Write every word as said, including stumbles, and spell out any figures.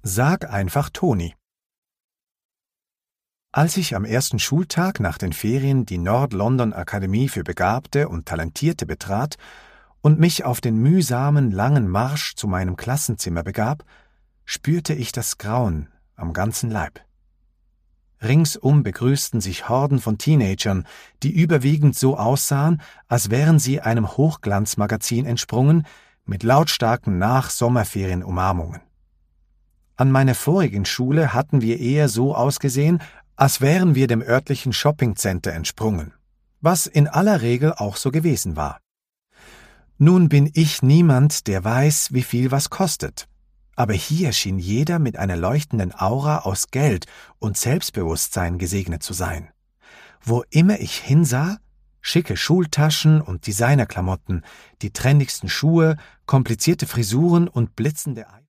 Sag einfach Toni. Als ich am ersten Schultag nach den Ferien die Nord-London Akademie für Begabte und Talentierte betrat und mich auf den mühsamen, langen Marsch zu meinem Klassenzimmer begab, spürte ich das Grauen am ganzen Leib. Ringsum begrüßten sich Horden von Teenagern, die überwiegend so aussahen, als wären sie einem Hochglanzmagazin entsprungen, mit lautstarken Nach-Sommerferien-Umarmungen. An meiner vorigen Schule hatten wir eher so ausgesehen, als wären wir dem örtlichen Shoppingcenter entsprungen, was in aller Regel auch so gewesen war. Nun bin ich niemand, der weiß, wie viel was kostet, aber hier schien jeder mit einer leuchtenden Aura aus Geld und Selbstbewusstsein gesegnet zu sein. Wo immer ich hinsah, schicke Schultaschen und Designerklamotten, die trendigsten Schuhe, komplizierte Frisuren und blitzende